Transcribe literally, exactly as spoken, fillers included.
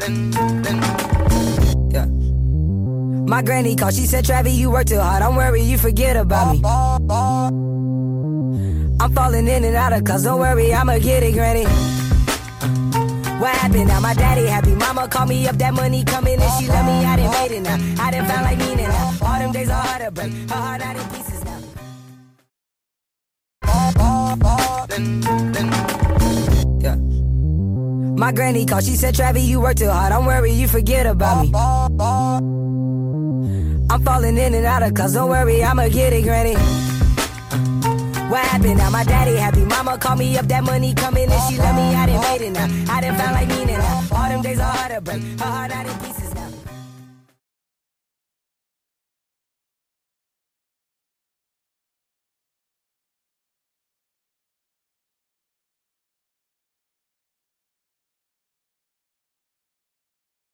Yeah. My granny called, she said, Travis, you work too hard, don't worry, you forget about me. I'm falling in and out of class, don't worry, I'ma get it, granny. What happened now? My daddy happy. Mama called me up, that money coming and she love me. I done made it now. I done found like meaning now. All them days are hard to break. Her heart out in pieces now. Yeah. My granny called. She said, Travis, you work too hard. Don't worry, you forget about me. I'm falling in and out of class. Don't worry, I'ma get it, granny. What happened now? My daddy happy. Mama called me up, that money coming and she love me. I done made it now. I done found like meaning now. All them days are hard to break. Her heart out in pieces.